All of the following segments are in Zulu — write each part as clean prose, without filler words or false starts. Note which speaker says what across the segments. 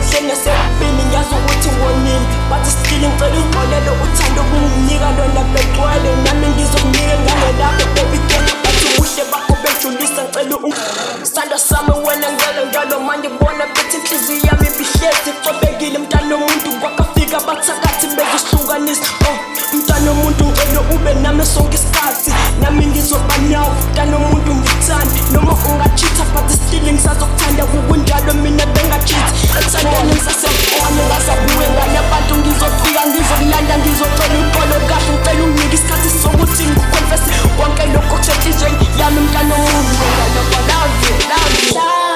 Speaker 1: Kuhlenge sekubini ngiyazi ukuthi ngonini, but still ngicela ungixolele uthando kunginika lona begcwele. Nami ngizokunika ngane lakho baby girl, bathi ubuhle bakho bejulisa ngicela isandla sami wena ngelo njalo manje bona bethi inhliziyo yami ibihlezi icobekile. Mntana womuntu kwakafika abathakathi bezosihlukanisa. Mntana womuntu ngicela ube nami sonke isikhathi, nami ngizoba nawe. Mntana womuntu ngithanda noma ungacheatha, but still ngisazokuthanda kukunjalo mina bengacheathi. Ethandeni ngisasebona ngasabuye ngane abantu ngizofika ngizokulanda ngizocela uxolo kahle ngicela unginike isikhathi sokuthi ngikuconfess konke lokho kushethe inhlizweni yami. Mntana womuntu love you, love you.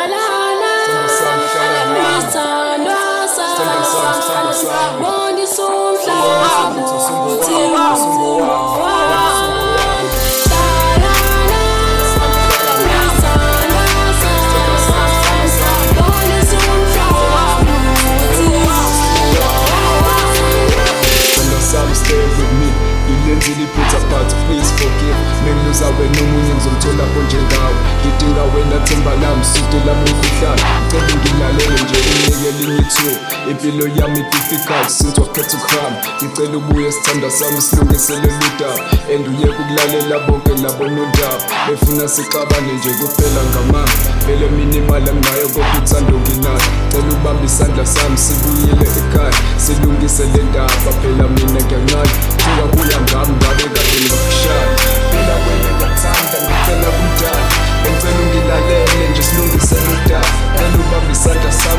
Speaker 2: Stay with me, ilenzile iphutha but please forgive. Mengiluza wena omunye ngizomthola njengawe. Ngidinga wena themba lami, sito lami umkhuhlane. Ngicela ngilalele nje unike elinye ithuba. Impilo yami difficult since wakhetha ukuhamba. Ngicela ubuye sithanda sami silungisele udaba, and uyeke ukulalela bonke labo nodaba. Befuna sixabane nje kuphela ngamanga, vele mina imali anginayo kodwa uthando nginalo. Ngicela ubambe isandla sami sibuyele ekhaya, silungise le ndaba phela mina ngiyancane. Kuka kuya ngami ngabe kade ngibakushaya, phela wena ngiyathanda ngicela kumdala. Ngicela ungilalele nje silungisele udaba, ngicela ubambe isandla sami